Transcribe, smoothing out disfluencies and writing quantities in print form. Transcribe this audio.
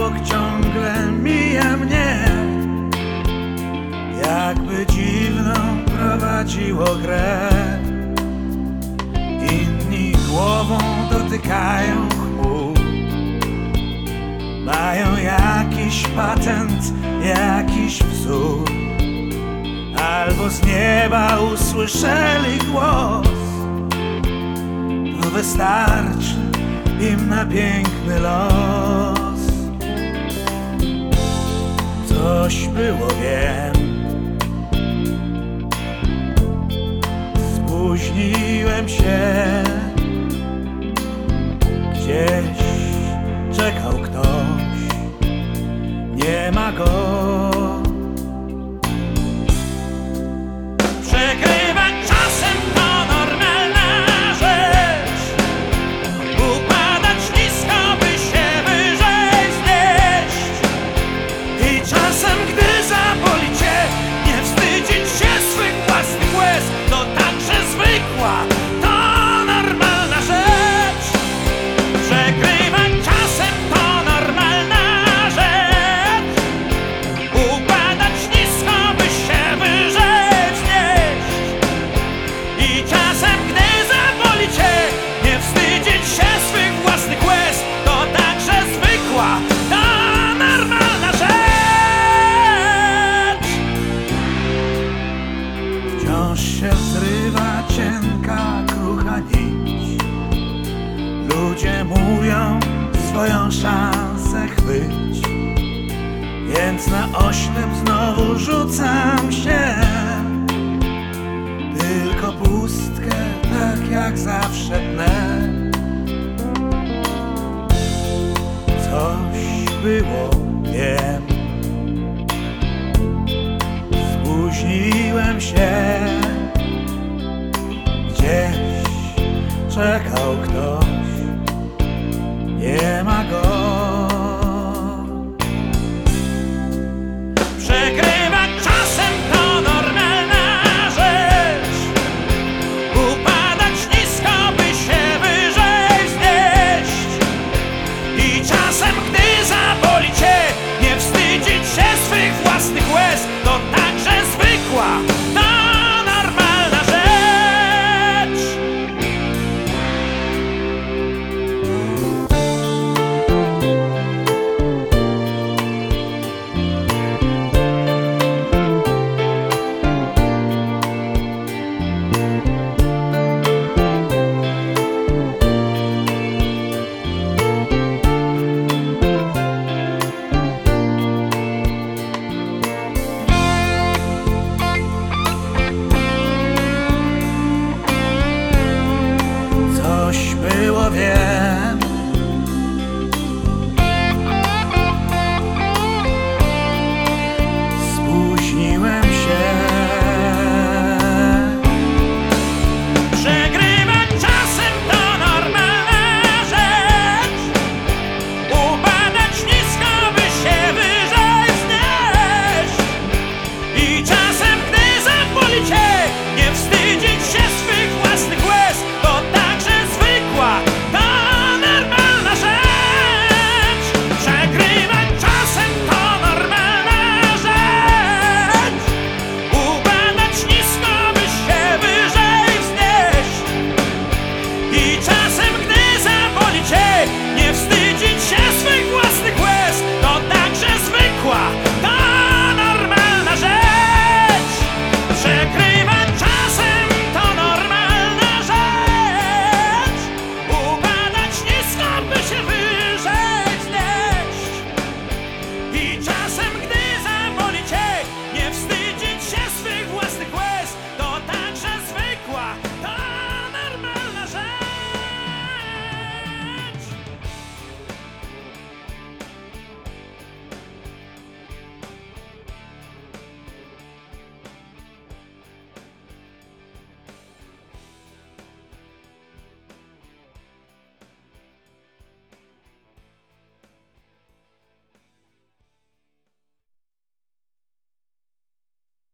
obok ciągle mija mnie, jakby dziwną prowadziło grę. Inni głową dotykają chmur, mają jakiś patent, jakiś wzór, albo z nieba usłyszeli głos. To wystarczy im na piękny los. Coś było, wiem, spóźniłem się. Gdzieś czekał ktoś, nie ma go. Przegrywać czasem to normalna rzecz, upadać nisko, by się wyżej wznieść. I czasem, gdy zaboli cię, nie wstydzić się swych własnych łez. To także zwykła, to normalna rzecz. Przegrywać czasem to normalna rzecz, upadać nisko, by się wyżej wznieść. I czasem, gdy zaboli cię, nie wstydzić się swych własnych łez. To także zwykła, to normalna rzecz. Wciąż się zrywa cienka, krucha nić. Ludzie mówią, swoją szansę chwyć, więc na oślep znowu rzucam się. Tylko pustkę, tak jak zawsze tnę. Coś było, wiem, spóźniłem się. Gdzieś czekał ktoś, nie ma go.